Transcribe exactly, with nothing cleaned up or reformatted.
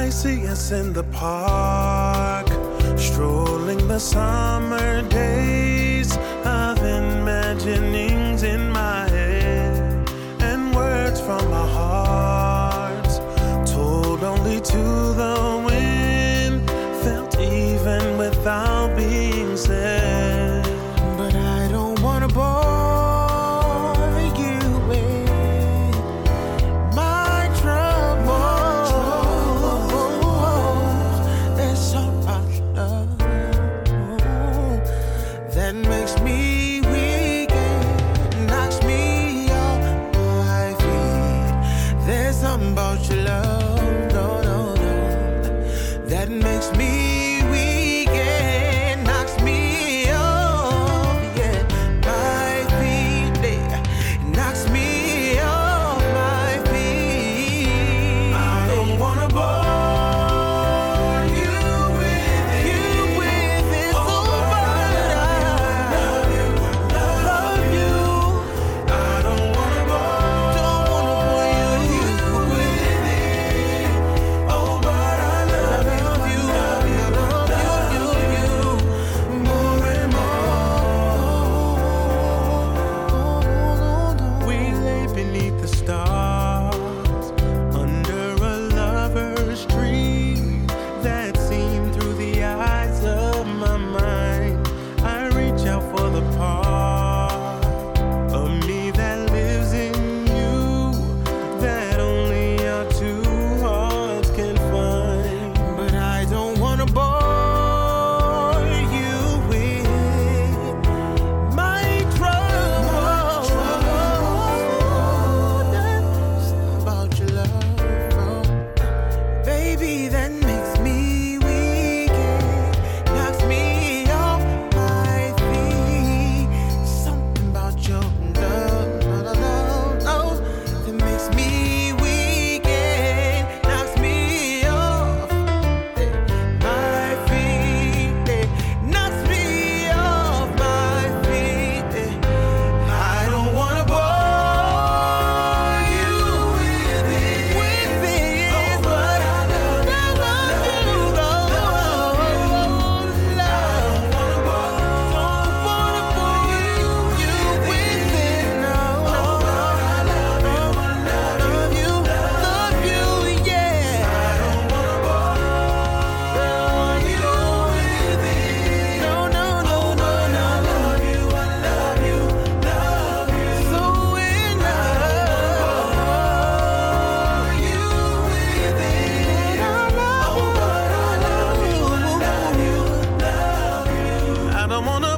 might see us in the park, strolling the summer days of imaginings in my head, and words from our hearts told only to the wind, felt even without being said. But I don't wanna bore you with my troubles. There's so much love that makes me weak and knocks me off my feet. There's something about your love, no, no, no, that makes me weak and knocks me off, yeah, my feet, yeah, knocks me off my feet. I don't wanna bore you with it, you with it, so but I love you, love you. I don't wanna bore, don't wanna bore you, you with it, oh but I love you, love you, love you, you, you, more and more. We lay beneath the stars under a lover's tree that seen through the eyes of my mind. I reach out for the part of me that lives in you, that only our two hearts can find. But I don't wanna bore you with my troubles. That's about your love, baby, that makes me weak and knocks me off my feet. Something about your love, love, love, love, that makes me weak and knocks me off my feet, knocks me off my feet. I don't wanna bore you with it, with it, but I love you, love you, love you. I don't wanna bore, don't wanna bore you, you with it, no, no, but I love you, love you, love you, yeah. I don't wanna bore you with it, no, no, no, no, no. I love you, I love you, love you, so in love you with it. I love you, I love you, I love you, love you. I don't wanna